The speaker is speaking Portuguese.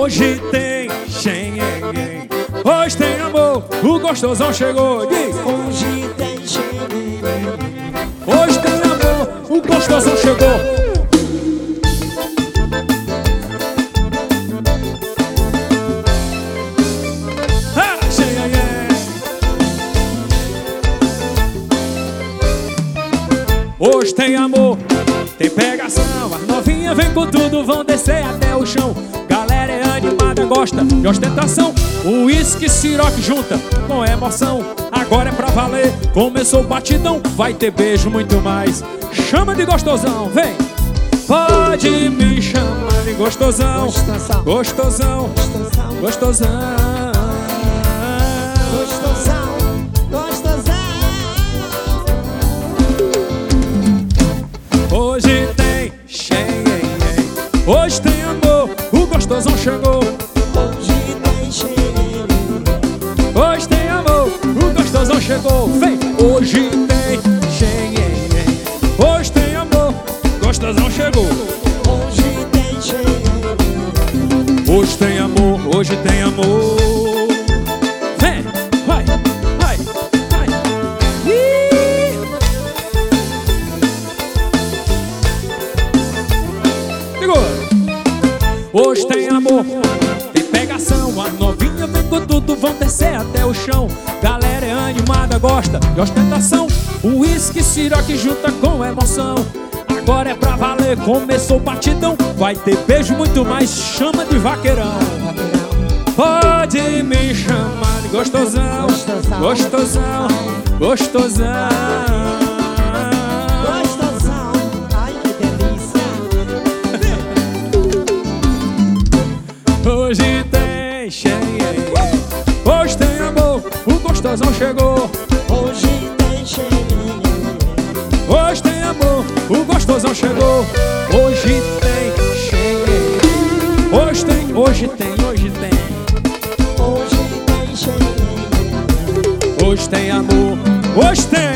Hoje tem xenhenhen, hoje tem amor, o gostosão chegou. Diz. Hoje tem xenhenhen, Hoje tem amor, o gostosão chegou. Ah, xenhenhen. Hoje tem amor, tem pegação, as novinhas vem com tudo, vão descer até o chão. Galera é animada, gosta de ostentação. O uísque siroque junta com emoção. Agora é pra valer, começou o batidão. Vai ter beijo, muito mais. Chama de gostosão, vem. Pode me chamar de gostosão. Gostosão. Gostosão, gostosão, gostosão. gostosão, gostosão. Hoje tem xenhenhen, hoje tem amor, o gostosão chegou. Hoje tem xenhenhen, Hoje tem amor, o gostosão chegou. Vem! Hoje tem xenhenhen, hoje tem amor, o gostosão chegou. hoje tem xenhenhen. Hoje tem amor, hoje tem amor. Vem! Vai! Vai! Vai! Ih! Segura! Hoje tem amor, tem pegação. As novinhas vem com tudo, vão descer até o chão. Galera é animada, gosta de ostentação. O uísque siroque junta com emoção. Agora é pra valer, começou o batidão. Vai ter beijo, muito mais, chama de vaqueirão. Pode me chamar de gostosão. Gostosão. Gostosão, gostosão. Gostosão, ai que delícia. Hoje tem xenhenhen, hoje tem amor, o gostosão chegou. Hoje tem xenhenhen, Hoje tem amor, o gostosão chegou. Hoje tem xenhenhen, hoje tem, hoje tem, hoje tem. hoje tem xenhenhen. Hoje tem amor, hoje tem